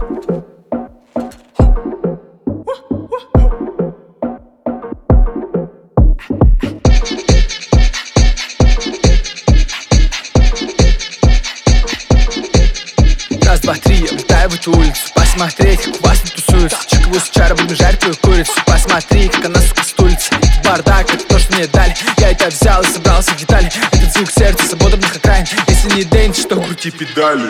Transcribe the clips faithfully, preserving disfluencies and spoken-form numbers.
Раз, два, три, я влетаю в эту улицу. Посмотреть, как классно тусуются. Чиковую с чара, будем жарить твою курицу. Посмотри, как она, сука, стулится. Бардак, это то, что мне дали. Я это взял и собрался в детали. Этот звук сердца, свободных окраин. Если не дэнс, что крути педали.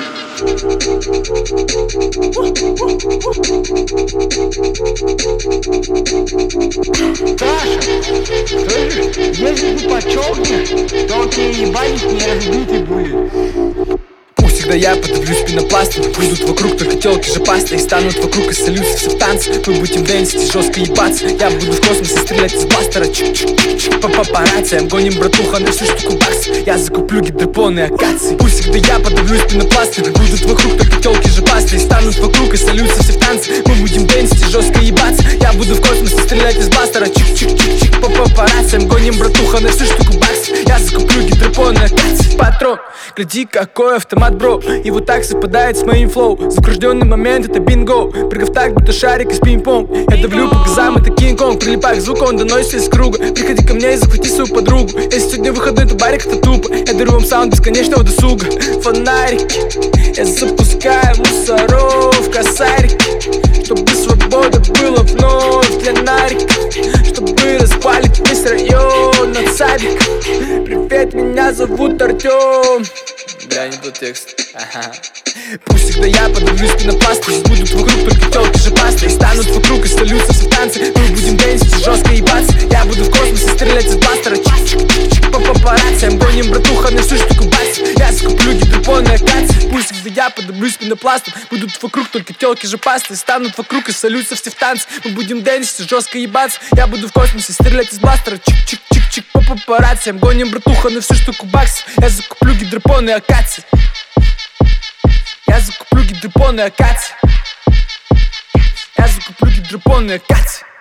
Саша, слышишь, если ты почёкнешь, то он тебе ебальник не разбитый будет. Когда я подавлюсь пенопластом, будут вокруг только тёлки же пасты. И станут вокруг и сольются все в танцы. Мы будем дэнсить и жестко ебаться. Я буду в космосе стрелять из бластера. Чик-чик-чик-чик по папарацци. Гоним братуха на всю штуку бакс. Я закуплю гидропоны и акации. Пусть когда я подавлюсь пенопластом, будут вокруг только тёлки же пасты. И станут вокруг и сольются все в танцы. Мы будем дэнсить и жестко ебаться. Я буду в космосе стрелять из бластера. Чик-чик-чик-чик по папарацци. Гоним братуха на всю штуку бакс. Я закуплю гидропоны и акации. Патрон, гляди, какой автомат, бро. И вот так совпадает с моим флоу. Закружденный момент, это бинго. Прыгав так, будто шарик из пинг-понг. Я давлю по газам, это Кинг-Конг. Прилипая к звуку, он доносится из круга. Приходи ко мне и захвати свою подругу. Если сегодня выходной, то барик, это тупо. Я дарю вам саунд бесконечного досуга. Фонарики, я запускаю мусоров, косарики, чтобы свобода была вновь для нарика. Чтобы распалить весь район от садика. Привет, меня зовут Артём. Бля, не тот текст. Ага. Пусть всегда я подавлюсь пенопластом. Будут вокруг только тёлки же пасты. И станут вокруг и сольются все в танцы. Мы будем дэнсить и жестко ебаться. Я буду в космосе стрелять из бластера. Чик-чик-чик по папарацци. Гоним братуха на всю штуку бакс. Я закуплю гидропоны и акации. Пусть всегда я подавлюсь пенопластом. Будут вокруг только тёлки же пасты. И станут вокруг и сольются все в танцы. Мы будем дэнсить и жестко ебаться. Я буду в космосе стрелять из бластера. Чик-чик-чик-чик по папарацци. Гоним братуха на всю штуку бакс. Я закуплю гидропоны и акации. Я закуплю гидропоны и акации. Я закуплю гидропоны и акации.